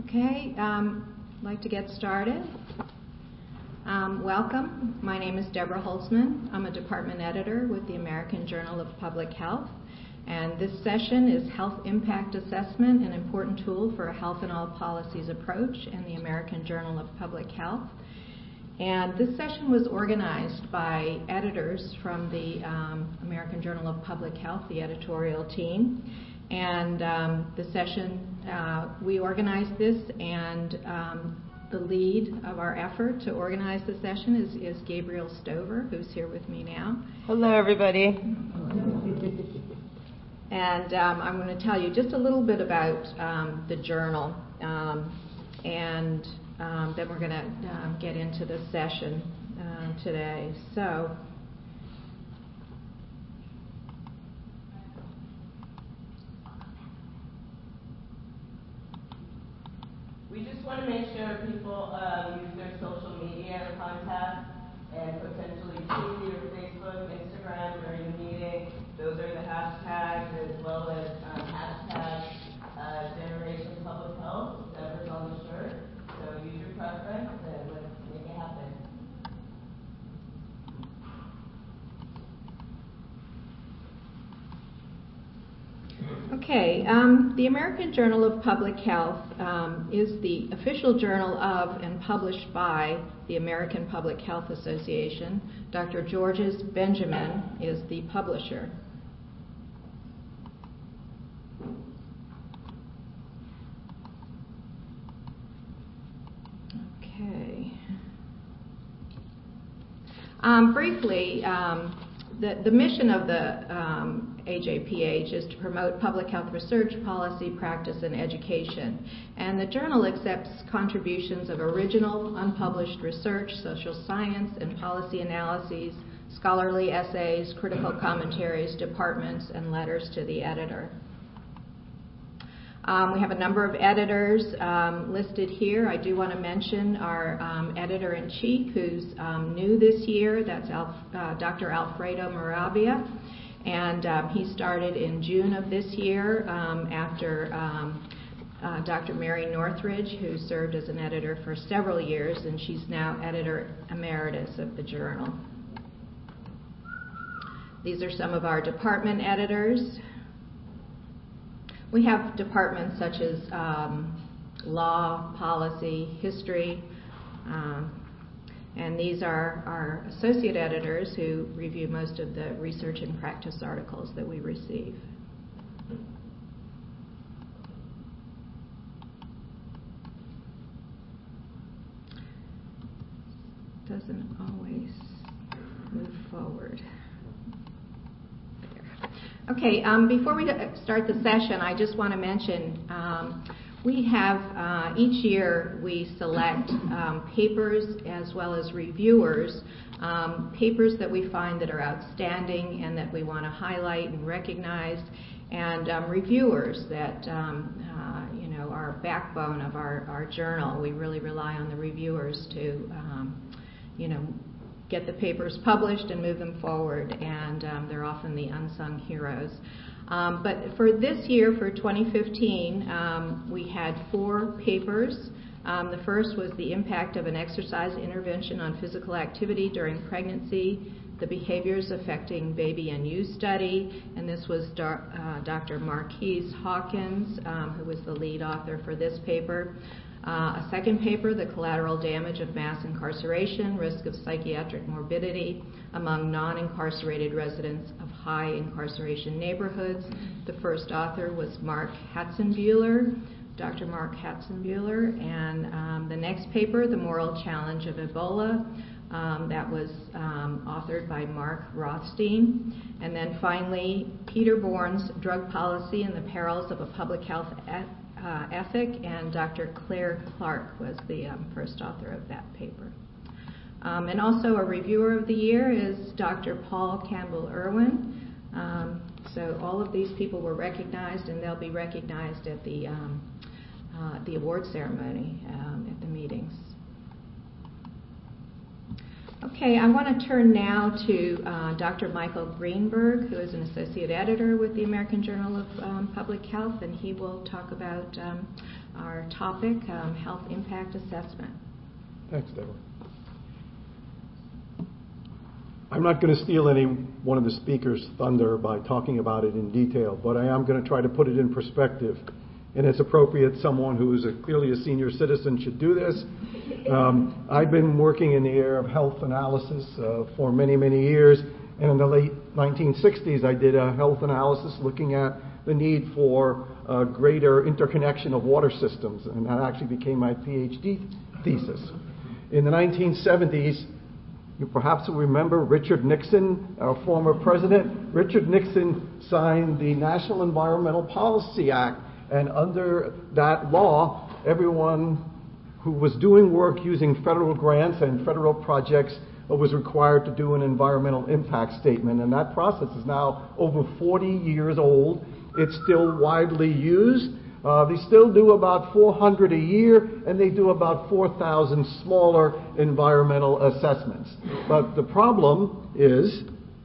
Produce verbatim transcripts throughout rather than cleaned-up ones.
Okay, um, I'd like to get started. Um, welcome. My name is Deborah Holzman. I'm a department editor with the American Journal of Public Health. And this session is Health Impact Assessment, an important tool for a health and all policies approach in the American Journal of Public Health. And this session was organized by editors from the um, American Journal of Public Health, the editorial team. And um, the session, uh, we organized this, and um, the lead of our effort to organize the session is, is Gabriel Stover, who's here with me now. Hello, everybody. And um, I'm going to tell you just a little bit about um, the journal, um, and um, then we're going to um, get into the session uh, today. So, we just want to make sure people um, use their social media contact and potentially tweet your Facebook, Instagram during the meeting. Those are the hashtags, as well as um, hashtag uh, Generation Public Health, whatever's on the shirt. So use your preference and let's make it happen. Okay, um, the American Journal of Public Health um, is the official journal of and published by the American Public Health Association. Doctor Georges Benjamin is the publisher. Okay. Um, briefly, um, the, the mission of the um, A J P H is to promote public health research, policy, practice, and education. And the journal accepts contributions of original, unpublished research, social science, and policy analyses, scholarly essays, critical commentaries, departments, and letters to the editor. Um, we have a number of editors um, listed here. I do want to mention our um, editor-in-chief, who's um, new this year. That's Alf, uh, Doctor Alfredo Marabia. And um, he started in June of this year um, after um, uh, Doctor Mary Northridge, who served as an editor for several years, and she's now editor emeritus of the journal. These are some of our department editors. We have departments such as um, law, policy, history, um, and these are our associate editors who review most of the research and practice articles that we receive. Doesn't always move forward. Okay, um, before we start the session, I just want to mention um, we have, uh, each year we select um, papers as well as reviewers, um, papers that we find that are outstanding and that we want to highlight and recognize, and um, reviewers that um, uh, you know, are backbone of our, our journal. We really rely on the reviewers to um, you know, get the papers published and move them forward, and um, they're often the unsung heroes. Um, but for this year, for twenty fifteen, um, we had four papers. Um, the first was the impact of an exercise intervention on physical activity during pregnancy, the behaviors affecting baby and youth study, and this was doc, uh, Doctor Marquise Hawkins, um, who was the lead author for this paper. Uh, a second paper, the collateral damage of mass incarceration, risk of psychiatric morbidity among non-incarcerated residents of high incarceration neighborhoods. The first author was Mark Hatzenbuehler, Doctor Mark Hatzenbuehler, and um, the next paper, the moral challenge of Ebola, um, that was um, authored by Mark Rothstein. And then finally, Peter Bourne's Drug Policy and the Perils of a Public Health Ethic. Uh, ethic, and Doctor Claire Clark was the um, first author of that paper. Um, and also a reviewer of the year is Doctor Paul Campbell Irwin. Um, so all of these people were recognized, and they'll be recognized at the um, uh, the award ceremony um, at the meetings. Okay, I want to turn now to uh, Doctor Michael Greenberg, who is an associate editor with the American Journal of um, Public Health, and he will talk about um, our topic, um, health impact assessment. Thanks, Deborah. I'm not going to steal any one of the speakers' thunder by talking about it in detail, but I am going to try to put it in perspective. And it's appropriate someone who is a, clearly a senior citizen should do this. Um, I've been working in the area of health analysis uh, for many, many years. And in the late nineteen sixties, I did a health analysis looking at the need for uh, greater interconnection of water systems. And that actually became my PhD thesis. In the nineteen seventies, you perhaps will remember Richard Nixon, our former president. Richard Nixon signed the National Environmental Policy Act. And under that law, everyone who was doing work using federal grants and federal projects was required to do an environmental impact statement. And that process is now over forty years old. It's still widely used. Uh, they still do about four hundred a year, and they do about four thousand smaller environmental assessments. But the problem is,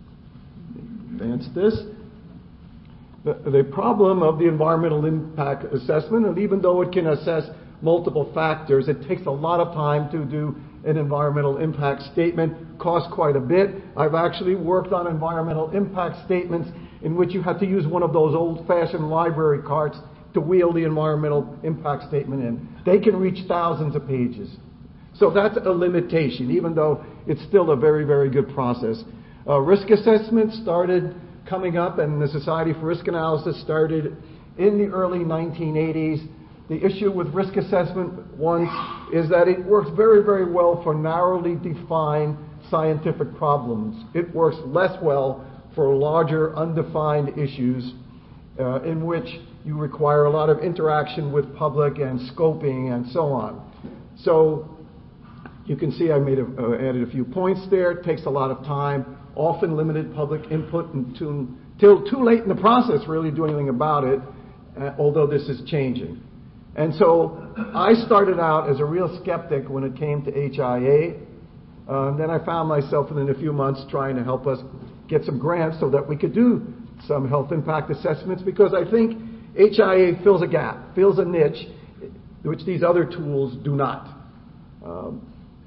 advance this, the, the problem of the environmental impact assessment, and even though it can assess multiple factors, it takes a lot of time to do an environmental impact statement, costs quite a bit. I've actually worked on environmental impact statements in which you had to use one of those old-fashioned library carts to wheel the environmental impact statement in. They can reach thousands of pages. So that's a limitation, even though it's still a very, very good process. Uh, risk assessment started coming up, and the Society for Risk Analysis started in the early nineteen eighties. The issue with risk assessment, one, is that it works very, very well for narrowly defined scientific problems. It works less well for larger, undefined issues uh, in which you require a lot of interaction with public and scoping and so on. So you can see I made a, uh, added a few points there. It takes a lot of time, often limited public input until, until too late in the process really do anything about it, uh, although this is changing. And so I started out as a real skeptic when it came to H I A. Uh, then I found myself within a few months trying to help us get some grants so that we could do some health impact assessments, because I think H I A fills a gap, fills a niche, which these other tools do not. Um,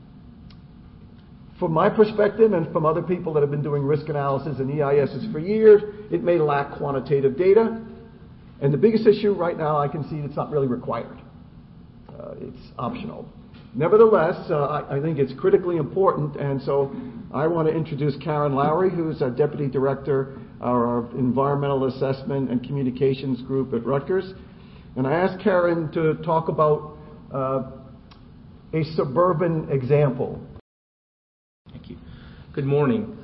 from my perspective and from other people that have been doing risk analysis and E I Ss for years, it may lack quantitative data. And the biggest issue right now, I can see it's not really required. Uh, it's optional. Nevertheless, uh, I, I think it's critically important, and so I want to introduce Karen Lowry, who's our Deputy Director of our Environmental Assessment and Communications Group at Rutgers. And I asked Karen to talk about uh, a suburban example. Thank you. Good morning.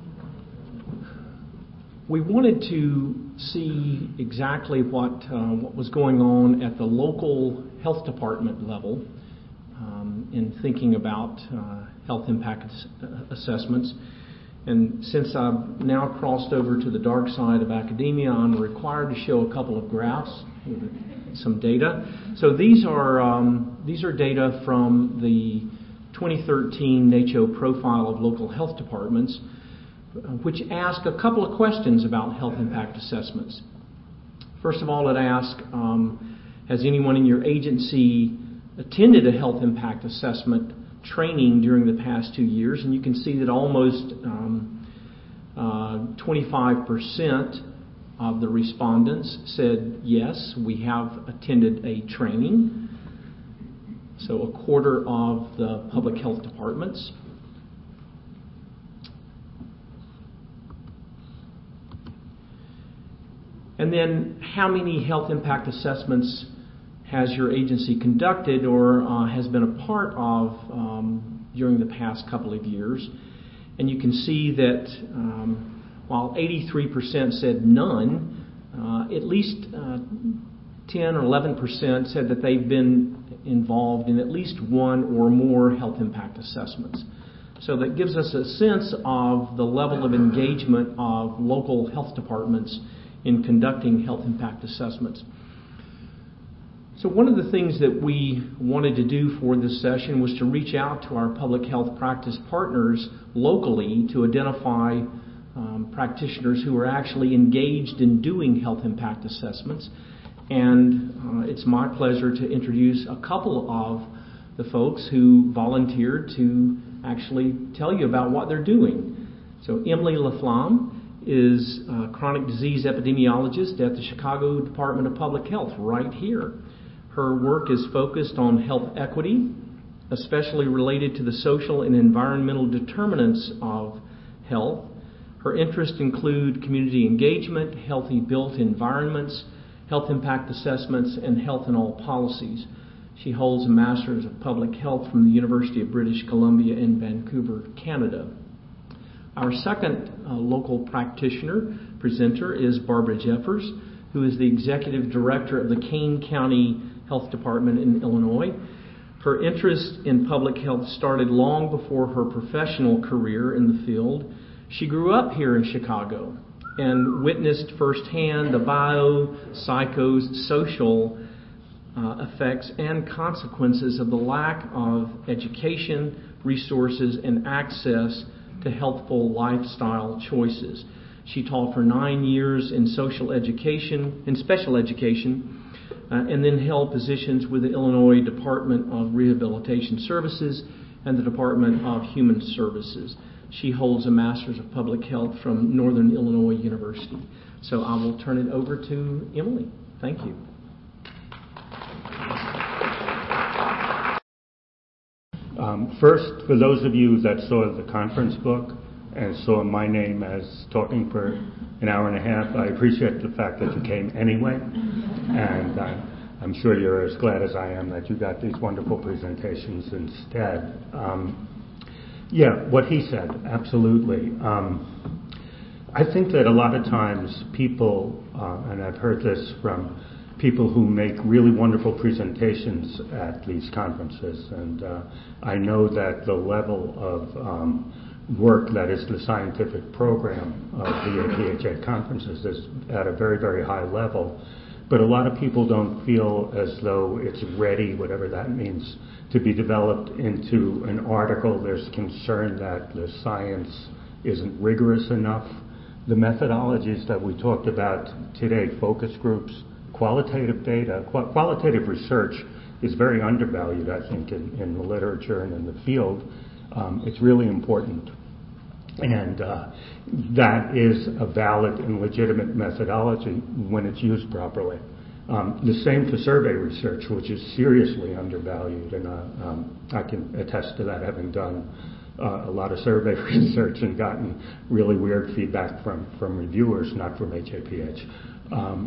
We wanted to see exactly what uh, what was going on at the local health department level um, in thinking about uh, health impact ass- assessments. And since I've now crossed over to the dark side of academia, I'm required to show a couple of graphs, some data. So these are um, these are data from the twenty thirteen NACCHO profile of local health departments, which ask a couple of questions about health impact assessments. First of all, it asks, um, has anyone in your agency attended a health impact assessment training during the past two years? And you can see that almost um, uh, twenty-five percent of the respondents said, yes, we have attended a training. So a quarter of the public health departments. And then how many health impact assessments has your agency conducted or uh, has been a part of um, during the past couple of years? And you can see that um, while eighty-three percent said none, uh, at least uh, ten or eleven percent said that they've been involved in at least one or more health impact assessments. So that gives us a sense of the level of engagement of local health departments in conducting health impact assessments. So one of the things that we wanted to do for this session was to reach out to our public health practice partners locally to identify um, practitioners who are actually engaged in doing health impact assessments. And uh, it's my pleasure to introduce a couple of the folks who volunteered to actually tell you about what they're doing. So Emily LaFlamme is a chronic disease epidemiologist at the Chicago Department of Public Health right here. Her work is focused on health equity, especially related to the social and environmental determinants of health. Her interests include community engagement, healthy built environments, health impact assessments, and health in all policies. She holds a Master's of Public Health from the University of British Columbia in Vancouver, Canada. Our second uh, local practitioner presenter is Barbara Jeffers, who is the Executive Director of the Kane County Health Department in Illinois. Her interest in public health started long before her professional career in the field. She grew up here in Chicago and witnessed firsthand the bio, psychos, social uh, effects and consequences of the lack of education, resources, and access to healthful lifestyle choices. She taught for nine years in social education, in special education, uh, and then held positions with the Illinois Department of Rehabilitation Services and the Department of Human Services. She holds a Master's of Public Health from Northern Illinois University. So I will turn it over to Emily. Thank you. Um, first, for those of you that saw the conference book and saw my name as talking for an hour and a half, I appreciate the fact that you came anyway. And uh, I'm sure you're as glad as I am that you got these wonderful presentations instead. Um, yeah, what he said, absolutely. Um, I think that a lot of times people, uh, and I've heard this from people who make really wonderful presentations at these conferences, and uh, I know that the level of um, work that is the scientific program of the A P H A conferences is at a very, very high level, but a lot of people don't feel as though it's ready, whatever that means, to be developed into an article. There's concern that the science isn't rigorous enough. The methodologies that we talked about today, focus groups, qualitative data, qu- qualitative research is very undervalued, I think, in, in the literature and in the field. Um, it's really important. And uh, that is a valid and legitimate methodology when it's used properly. Um, the same for survey research, which is seriously undervalued, and uh, um, I can attest to that, having done uh, a lot of survey research and gotten really weird feedback from, from reviewers, not from H A P H. Um,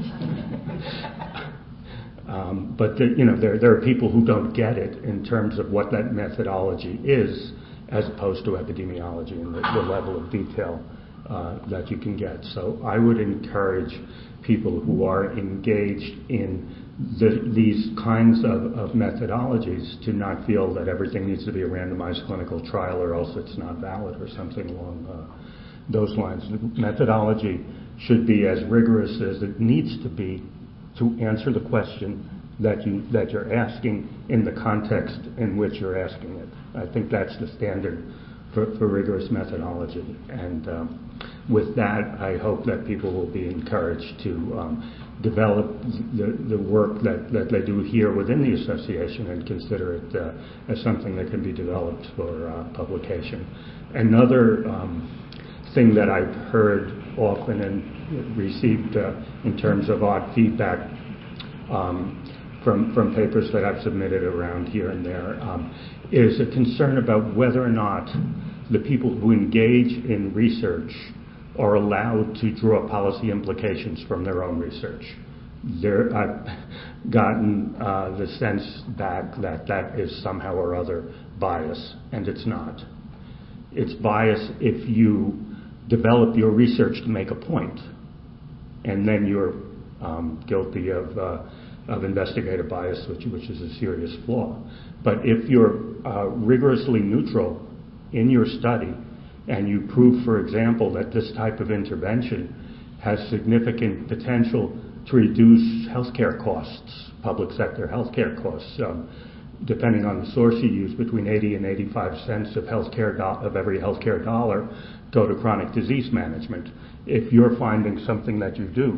um, but the, you know, there there are people who don't get it in terms of what that methodology is, as opposed to epidemiology and the, the level of detail uh, that you can get. So I would encourage people who are engaged in the, these kinds of, of methodologies to not feel that everything needs to be a randomized clinical trial or else it's not valid or something along uh, those lines. The methodology should be as rigorous as it needs to be to answer the question that you that you're asking in the context in which you're asking it. I think that's the standard for, for rigorous methodology. And um, with that, I hope that people will be encouraged to um, develop the, the work that, that they do here within the association and consider it uh, as something that can be developed for uh, publication. Another um, thing that I've heard often and received uh, in terms of odd feedback um, from, from papers that I've submitted around here and there um, is a concern about whether or not the people who engage in research are allowed to draw policy implications from their own research. There, I've gotten uh, the sense back that that is somehow or other bias, and it's not. It's bias if you develop your research to make a point, and then you're um, guilty of, uh, of investigative bias, which, which is a serious flaw. But if you're uh, rigorously neutral in your study, and you prove, for example, that this type of intervention has significant potential to reduce healthcare costs, public sector healthcare costs, um, depending on the source you use, between eighty and eighty-five cents of healthcare do- of every healthcare dollar go to chronic disease management. If you're finding something that you do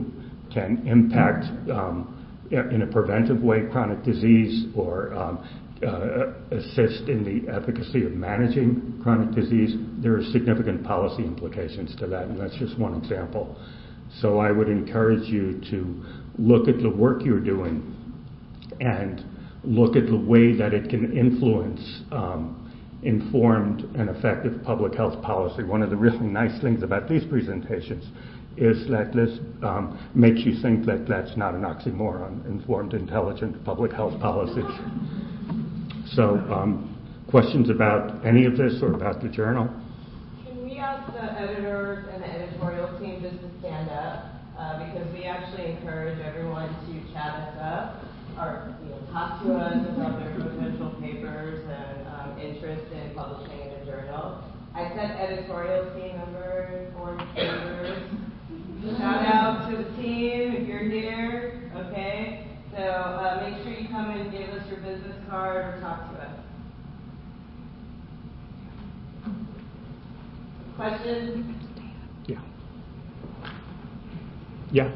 can impact um, in a preventive way chronic disease or um, uh, assist in the efficacy of managing chronic disease, there are significant policy implications to that, and that's just one example. So I would encourage you to look at the work you're doing and look at the way that it can influence um, informed and effective public health policy. One of the really nice things about these presentations is that this um, makes you think that that's not an oxymoron, informed, intelligent public health policies. So, um, questions about any of this or about the journal? Can we ask the editors and the editorial team just to stand up? Uh, because we actually encourage everyone to chat us up or you know, talk to us about their potential papers and um, interest in publishing in a journal. I said editorial team members or editors. Shout out to the team if you're here, okay? So uh, make sure you come and give us your business card or talk to us. Questions? Yeah. Yeah.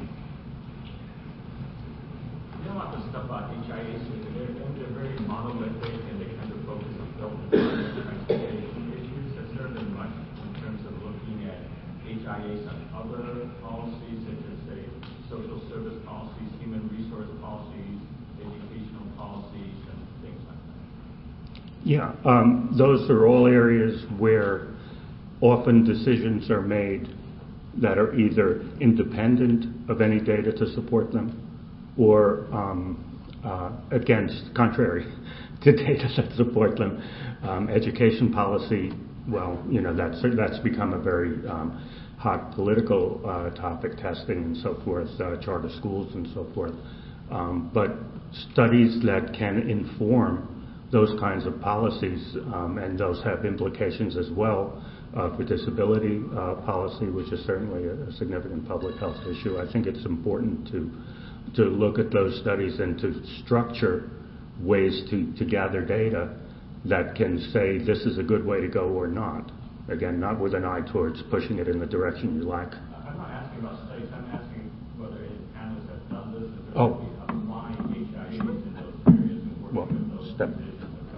You know about the stuff about H I A, so they're, they're very monolithic and they kind of focus on health and transportation issues. Has there been much in terms of looking at H I As and other policies such as, say, social service policies, human resource policies, educational policies, and things like that? Yeah, um, those are all areas where often decisions are made that are either independent of any data to support them or um, uh, against, contrary to data that support them. Um, education policy, well, you know, that's, that's become a very um, hot political uh, topic, testing and so forth, uh, charter schools and so forth. Um, but studies that can inform those kinds of policies, um, and those have implications as well uh, for disability uh, policy, which is certainly a, a significant public health issue. I think it's important to to look at those studies and to structure ways to, to gather data that can say this is a good way to go or not. Again, not with an eye towards pushing it in the direction you like. I'm not asking about studies. I'm asking whether any panelists have done this. If Oh. applying H I As in those areas and working Well, with those step. decisions.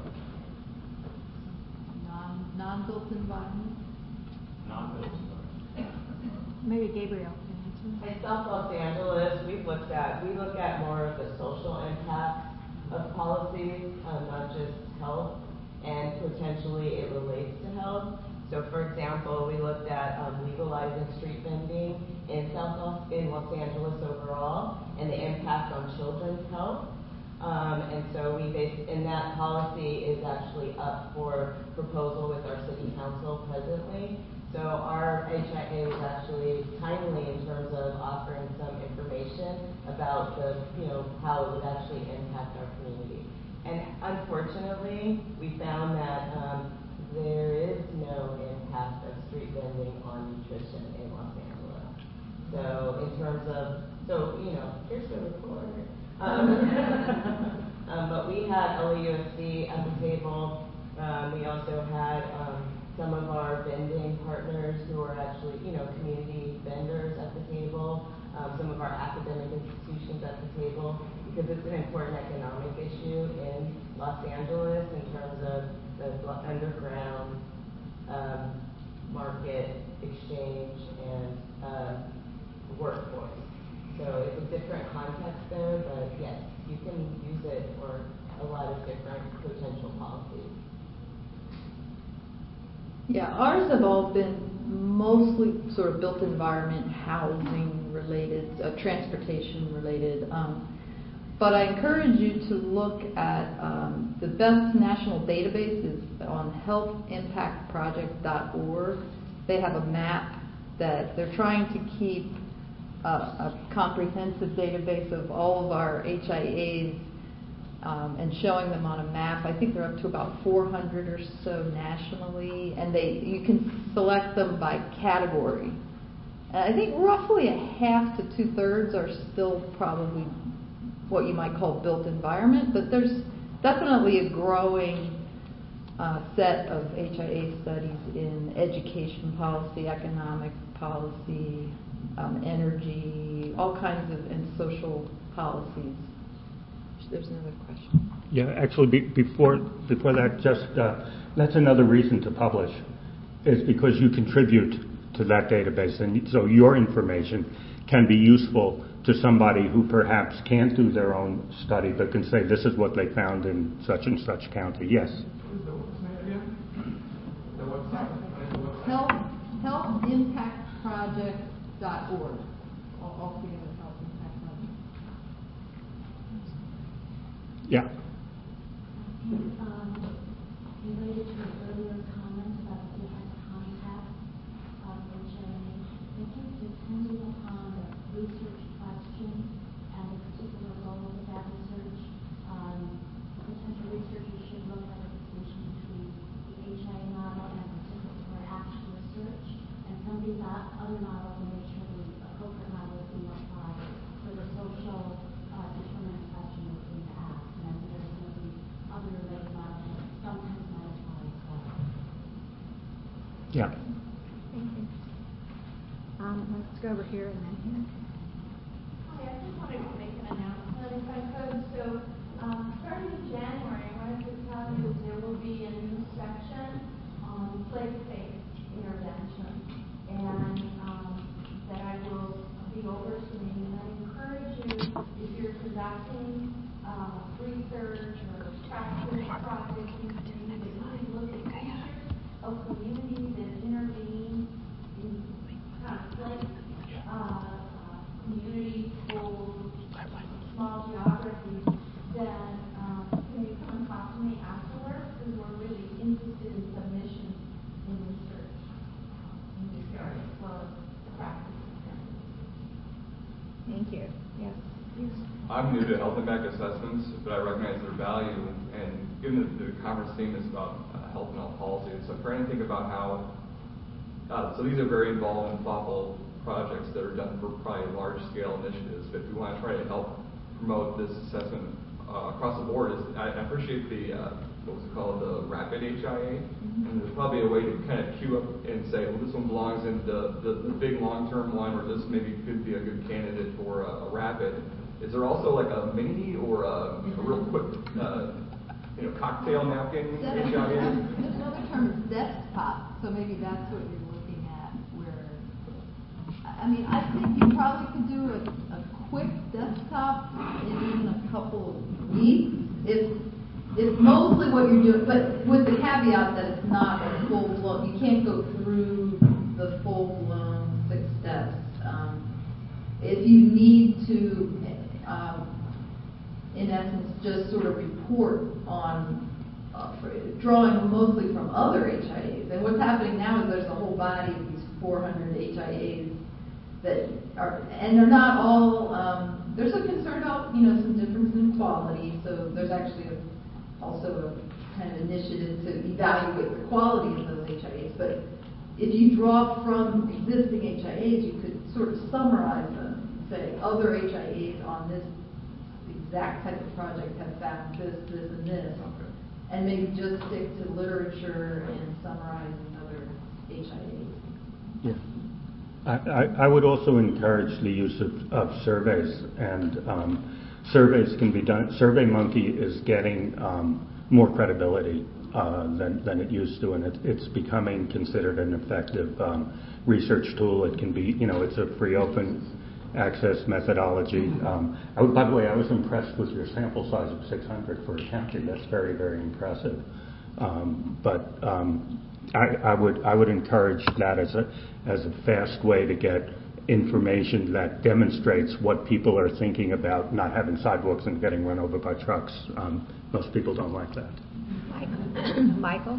Non, non-built environment? Not those studies. Maybe Gabriel can answer. In South Los Angeles, we've looked at, we look at more of the social impact of policies, um, not just health, and potentially it relates to health. So for example, we looked at um, legalizing street vending in South Los, in Los Angeles overall, and the impact on children's health. Um, and so we based, and that policy is actually up for proposal with our city council presently. So our H I A was actually timely in terms of offering some information about the, you know, how it would actually impact our community. And unfortunately, we found that um, there is no impact of street vending on nutrition in Los Angeles. So in terms of, so, you know, here's the report. Um, um, but we had L A U S D at the table. Um, we also had um, some of our vending partners who are actually, you know, community vendors at the table, um, some of our academic institutions at the table, because it's an important economic issue in Los Angeles in terms of the underground um, market exchange and uh, workforce. So it's a different context there, but yes, you can use it for a lot of different potential policies. Yeah, ours have all been mostly sort of built environment, housing related, uh, transportation related. Um, but I encourage you to look at um, the best national database is on health impact project dot org. They have a map that they're trying to keep uh, a comprehensive database of all of our H I As um, and showing them on a map. I think they're up to about four hundred or so nationally, and they you can select them by category. And I think roughly a half to two thirds are still probably what you might call built environment, but there's definitely a growing uh, set of H I A studies in education policy, economic policy, um, energy, all kinds of, and social policies. There's another question. Yeah, actually, be, before before that, just uh, that's another reason to publish, is because you contribute to that database, and so your information can be useful to somebody who perhaps can't do their own study, but can say, this is what they found in such and such county. Yes. Health, health impact project dot org. All, all together, health impact project. Yeah. Um, related to an earlier comment about different contacts of H I A, I think depending upon the research question and the particular goal of that research, um, potential researchers should look at the distinction between the H I A model and particular actual research, and some of these other models and make sure the appropriate model is being applied for the social uh, determinant question that's being asked. And I think there's going to be other related models that sometimes might apply as well. Yeah. Thank you. Um, let's go over here and then here. Hi, I just wanted to make an announcement if I could. So, um, starting in January, I wanted to tell you there will be a new section on place-based intervention, and um, that I will be overseeing. And I encourage you, if you're conducting uh, research or practice projects, you need to really look at features of communities that intervene in conflict, uh, uh, community schools, small geographies, then um, when you come and talk to me afterwards, because we're really interested in submissions in research um, in this area, as well as practice experience. Thank you. Yes. Yes. I'm new to health impact assessments, but I recognize their value, and given that the conference theme is about uh, health and health policy, so I'm trying to think about how, uh, so these are very involved and thoughtful projects that are done for probably large-scale initiatives, but if we want to try to help promote this assessment uh, across the board, is I, I appreciate the, uh, what was it called, the rapid H I A, mm-hmm. and there's probably a way to kind of queue up and say, well, this one belongs in the, the, the big long-term one, or this maybe could be a good candidate for a, a rapid. Is there also like a mini or a, a real quick, uh, you know, cocktail napkin H I A? There's another term, desktop, so maybe that's what you're looking at, where, I mean, I think you probably could do a, a quick desktop in a couple weeks. It's, it's mostly what you're doing, but with the caveat that it's not a full-blown, you can't go through the full-blown six steps. Um, if you need to, um, in essence, just sort of report on uh, drawing mostly from other H I As. And what's happening now is there's a whole body of these four hundred H I As that are, and they're not all, um, there's a concern about, you know, some difference in quality, so there's actually a, also a kind of initiative to evaluate the quality of those H I As. But if you draw from existing H I As, you could sort of summarize them, say other H I As on this exact type of project have found this, this, and this, okay. And maybe just stick to literature and summarize other H I As. Yeah. I, I, I would also encourage the use of, of surveys, and um, surveys can be done. SurveyMonkey is getting um, more credibility uh, than, than it used to, and it, it's becoming considered an effective um, research tool. It can be, you know, it's a free open access methodology. Um, I, by the way, I was impressed with your sample size of six hundred for a county. That's very, very impressive. Um, but um, I, I would I would encourage that as a as a fast way to get information that demonstrates what people are thinking about not having sidewalks and getting run over by trucks. Um, most people don't like that. Michael. Michael.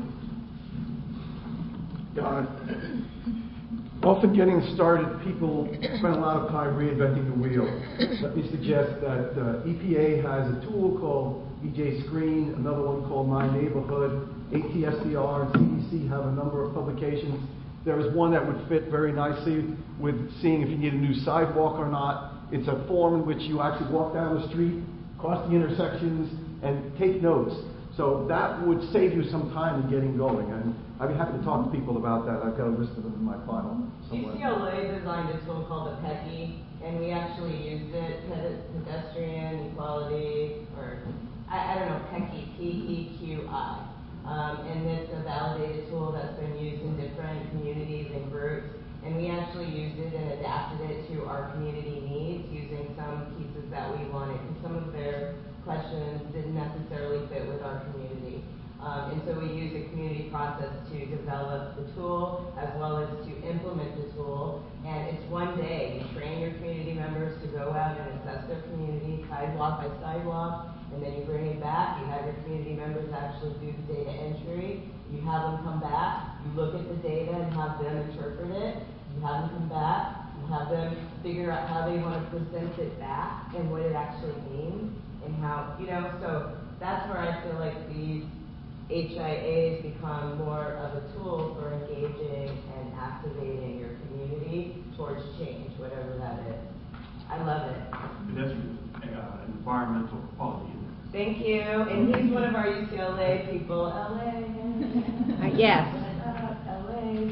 Uh, often getting started, people spend a lot of time reinventing the wheel. Let me suggest that uh, E P A has a tool called E J Screen, another one called My Neighborhood. A T S C R and C D C have a number of publications. There is one that would fit very nicely with seeing if you need a new sidewalk or not. It's a form in which you actually walk down the street, cross the intersections, and take notes. So that would save you some time in getting going, and I'd be happy to talk to people about that. I've got a list of them in my file somewhere. U C L A designed a tool called the P E C I, and we actually used it, pedestrian equality, or I, I don't know, P E C I, P E Q I. Um, and it's a validated tool that's been used in different communities and groups. And we actually used it and adapted it to our community needs using some pieces that we wanted. And some of their questions didn't necessarily fit with our community. Um, and so we used a community process to develop the tool as well as to implement the tool. And it's one day. You train your community members to go out and assess their community sidewalk by sidewalk. And then you bring it back. You have your community members actually do the data entry. You have them come back. You look at the data and have them interpret it. You have them come back. You have them figure out how they want to present it back and what it actually means and how, you know, so that's where I feel like these H I As become more of a tool for engaging and activating your community towards change, whatever that is. I love it. Pedestrian uh, environmental quality. Thank you. And he's one of our U C L A people. L A. Uh, yes. Uh, L A.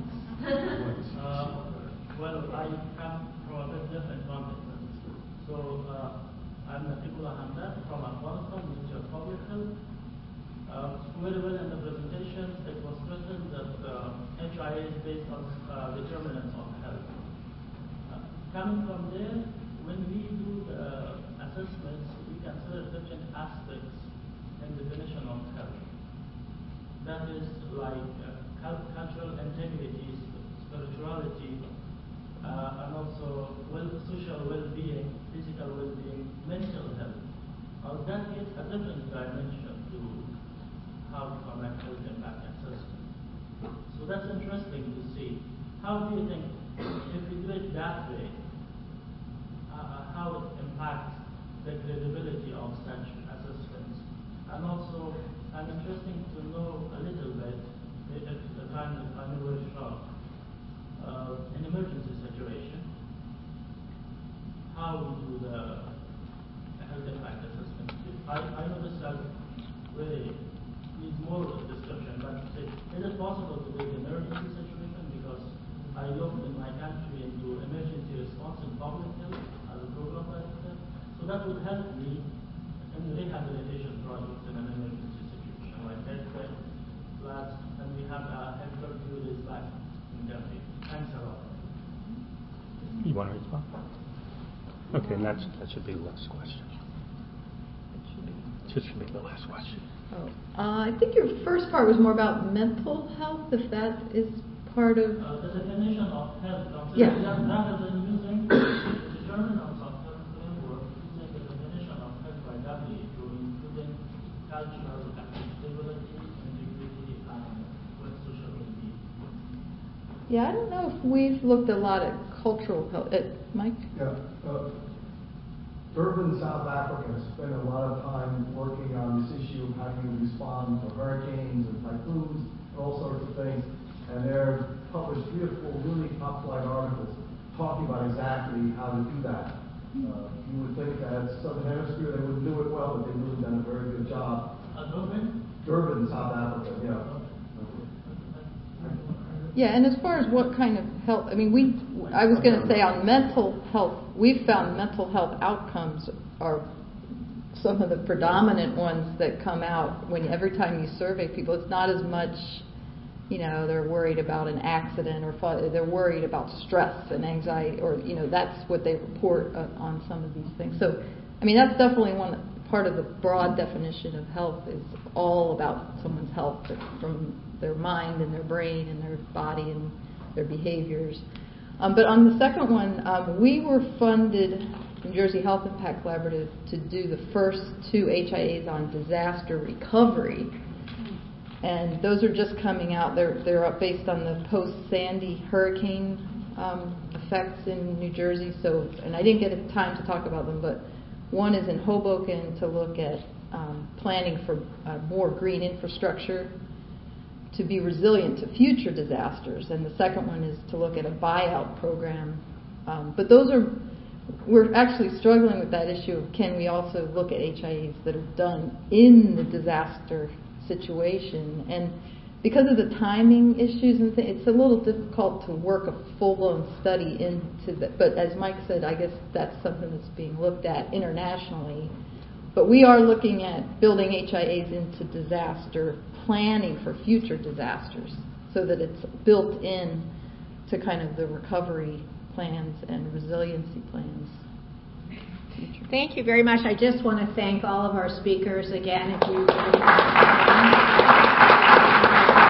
uh, well, I come from a bit different context. So uh, I'm Nafiqullah Hamdan from Afghanistan, Ministry of Public Health. Uh, very well in the presentation, it was mentioned that uh, H I A is based on uh, determinants of health. Uh, coming from there, when we do the assessments, we consider different aspects in definition of health. That is like uh, cultural integrity, spirituality, uh, and also well, social well-being, physical well-being, mental health. Uh, that gives a different dimension to how to conduct health impact assessment. So that's interesting to see. How do you think, if we do it that way, uh, how it impacts the credibility of such assessments? And also, I'm interested to know a little bit, at the time that I'm very short, uh, an emergency situation, how we do the health impact assessment. I, I know this has very needs more description, but is it possible to do the emergency situation? Because I looked in my country into emergency response in public health as a program director, so that would help me in rehabilitation projects in an emergency situation, like earthquake, floods, and we have a headquarters few days back in country. Thanks a lot. You want to respond? Okay, and that's, that should be the last question. It should be the last question. Oh, uh, I think your first part was more about mental health, if that is part of... Uh, the definition of health, yeah. rather than using the determinants of health framework, using the definition of health by W H O, including cultural acceptability, integrity, and social well-being. Yeah, I don't know if we've looked a lot at cultural health. Uh, Mike? Yeah. Uh, Durban, South Africa, spent a lot of time working on this issue of how you respond to hurricanes and typhoons and all sorts of things. And they're published three or four really top-flight articles talking about exactly how to do that. Uh, you would think that Southern Hemisphere, they wouldn't do it well, but they've really done a very good job. Uh, Durban? Durban, South Africa, yeah. Yeah, and as far as what kind of health, I mean, we, I was going to say on mental health, we've found mental health outcomes are some of the predominant ones that come out when every time you survey people. It's not as much, you know, they're worried about an accident or they're worried about stress and anxiety, or, you know, that's what they report uh, on some of these things. So, I mean, that's definitely one part of the broad definition of health is all about someone's health from their mind and their brain and their body and their behaviors. Um, but on the second one, um, we were funded, New Jersey Health Impact Collaborative, to do the first two H I As on disaster recovery. And those are just coming out. They're, they're up based on the post-Sandy hurricane um, effects in New Jersey. So, and I didn't get time to talk about them, but one is in Hoboken to look at um, planning for uh, more green infrastructure to be resilient to future disasters, and the second one is to look at a buyout program. Um, but those are we're actually struggling with that issue of can we also look at H I As that are done in the disaster situation. And because of the timing issues and things, it's a little difficult to work a full-blown study into that. But as Mike said, I guess that's something that's being looked at internationally. But we are looking at building H I As into disaster planning for future disasters so that it's built in to kind of the recovery plans and resiliency plans. Thank you very much. I just want to thank all of our speakers again. If you